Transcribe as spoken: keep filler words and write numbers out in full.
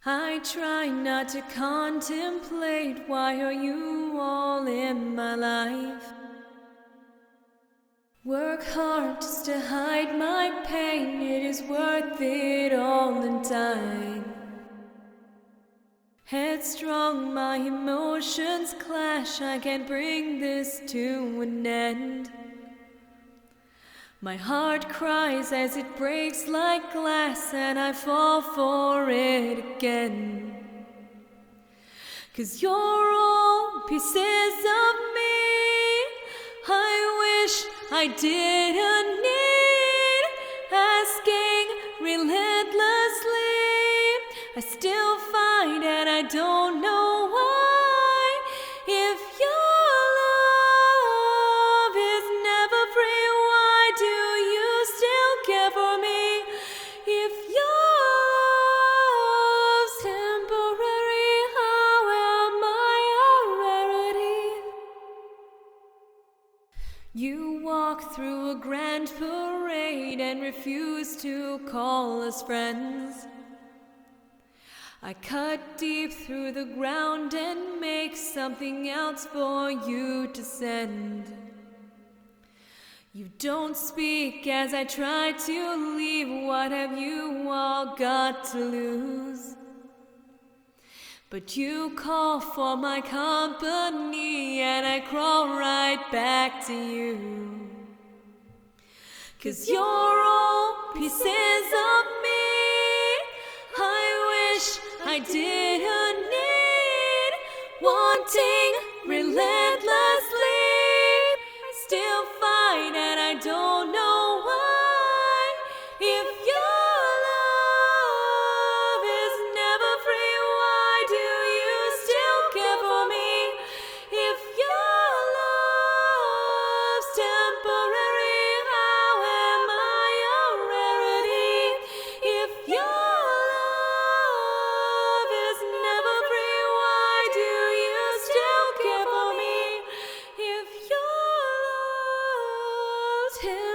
I try not to contemplate why are you all in my life. Work hard just to hide my pain, it is worth it all in time. Headstrong, my emotions clash, I can't bring this to an end. My heart cries as it breaks like glass, and I fall for it again. 'Cause you're all pieces of me I wish I didn't need, asking relentlessly. I still fight and I don't know why. If your love is never free, why do you still care for me? If your love's temporary, how am I a rarity? You walk through a grand parade and refuse to call us friends. I cut deep through the ground and make something else for you to send. You don't speak as I try to leave. What have you all got to lose? But you call for my company and I crawl right back to you. 'Cause you're all pieces of me I wish I didn't need, wanting relentlessly. I still fight and I don't know why. If your love is never free, why do you still care for me? If your love's temporary, how am I a rarity? If your love is never free, why do you still care for me? If your love's temporary,